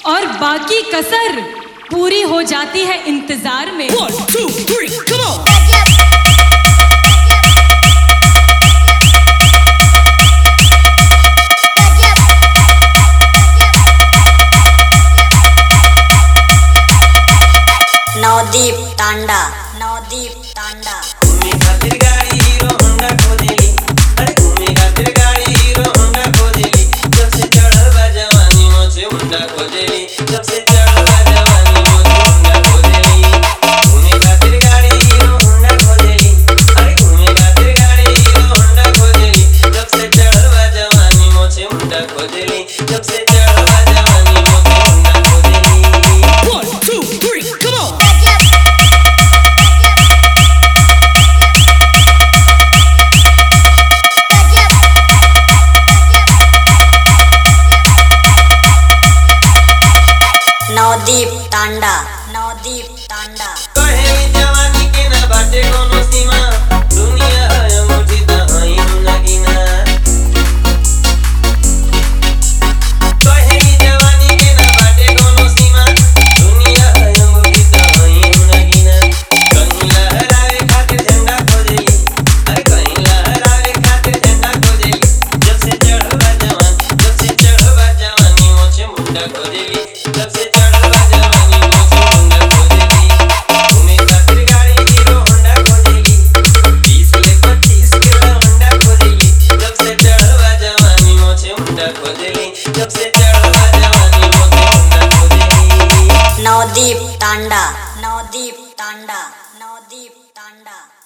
और बाकी कसर पूरी हो जाती है इंतजार में। 1 2 3 come on। नवदीप तांडा, नवदीप तांडा। घूमे खातिर गाड़ी हीरो होंडा खोजेली, अरे घूमे खातिर गाड़ी हीरो होंडा खोजेली, जब से चढ़ल बा जवानी मोचे मुंडा खोजेली, जब से चढ़ल बा जवानी मोचे मुंडा खोजेली। घूमे खातिर गाड़ी हीरो होंडा खोजेली, अरे घूमे खातिर गाड़ी हीरो होंडा खोजेली, जब से चढ़ल बा जवानी मोचे मुंडा खोजेली, जब से चढ़ल बा जवानी मोचे मुंडा खोजेली। 1 2 3 come on। नवदीप तांडा, नवदीप तांडा। कहेली जवानी के ना बाटे कोनो सीमा, दुनिया है अंगूठी ता हई नगीना। कहेली जवानी के ना बाटे कोनो सीमा, दुनिया है अंगूठी ता हई नगीना। कहीं लहरावे खातिर झंडा खोजेली, अरे कहीं लहरावे खातिर झंडा खोजेली, जब से चढ़ल बा जवान, जब से चढ़ल बा जवानी मोचे मुंडा खोजेली, जब से चढ़ल बा जवानी मोचे मुंडा खोजेली। घूमे खातिर गाड़ी हीरो होंडा खोजेली, 20 ले 25 के होंडा खोजेली, जब से चढ़ल बा जवानी मोचे मुंडा खोजेली, जब से चढ़ल बा जवानी मोचे मुंडा खोजेली। नवदीप तांडा, नवदीप तांडा, नवदीप तांडा।